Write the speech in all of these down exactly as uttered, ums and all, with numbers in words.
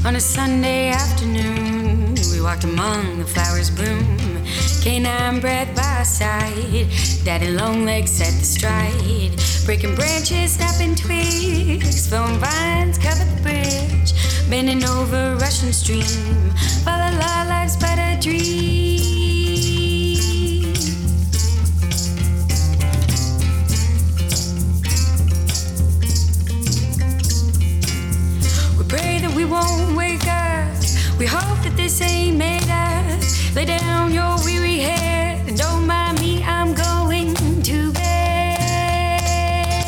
On a Sunday afternoon, we walked among the flowers bloom. Canine breath by our side, daddy long legs set the stride. Breaking branches, snapping twigs, flowing vines cover the bridge. Bending over rushing stream, follow our life's better dream. We pray that we won't wake up. We hope that this ain't made us. Lay down your weary head and don't mind me, I'm going to bed.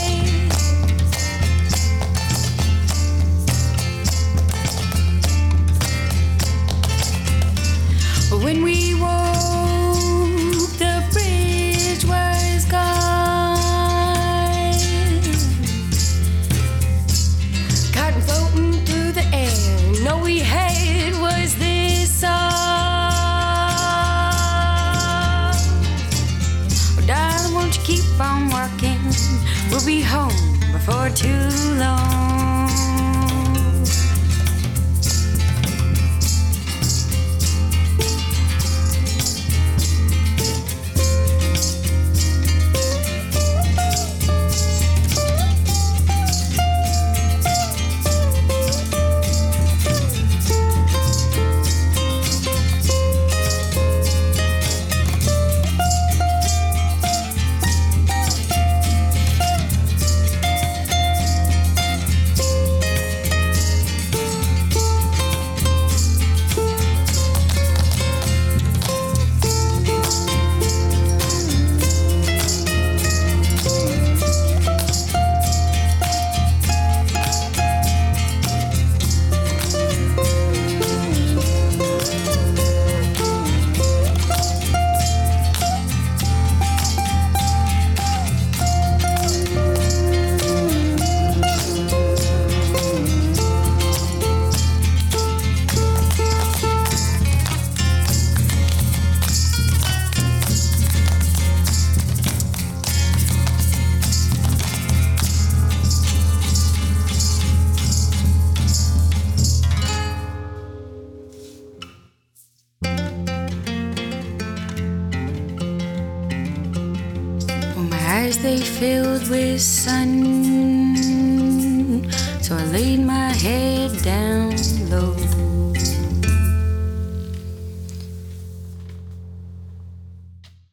But when we woke, the bridge was gone. Cotton floating through the air, and all we had was this song. Won't you keep on walking? We'll be home before too long. They filled with sun, so I laid my head down low.